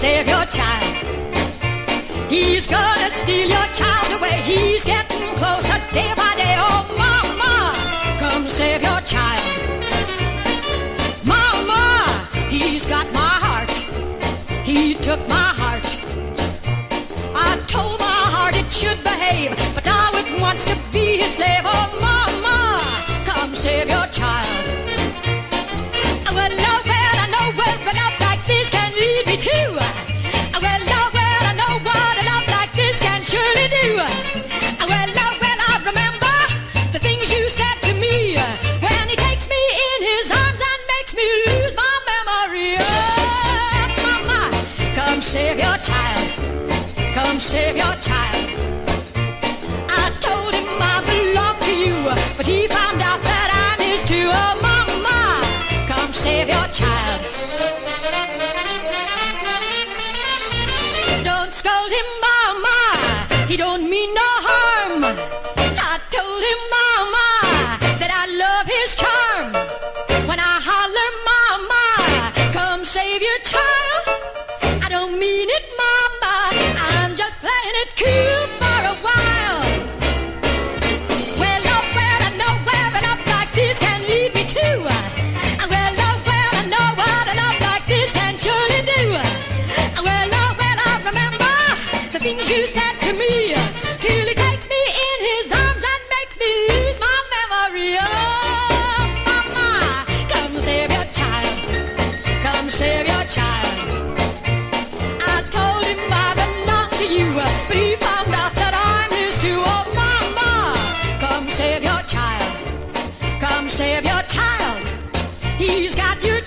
save your child. He's gonna steal your child away. He's getting closer day by day. Oh, mama, come save your child. Mama, he's got my heart. He took my heart. I told my heart it should behave, but now it wants to be his slave. Oh, mama, come save your child. Well, well, I know where a love like this can lead me to. Well, I know what a love like this can surely do. Well, I remember the things you said to me when he takes me in his arms and makes me lose my memory. Oh, mama, come save your child. Come save your child. I told him I belong to you, but he found out that I'm his too. Oh, mama, come save your child. Don't scold him, mama, he don't mean no harm. I told him, mama, that I love his charm. When I holler, mama, come save your child, I don't mean it, mama, I'm just playing it cool for a while. Well, I know where a love like this can lead me to. Well, I know what a love like this can surely do. Well, I remember the things you said to me till he takes me in his arms and makes me lose my memory. Oh, mama, come save your child. Come save your child. I told him I belong to you, but he found out that I'm his too. Oh, mama, come save your child. Come save your child. He's got your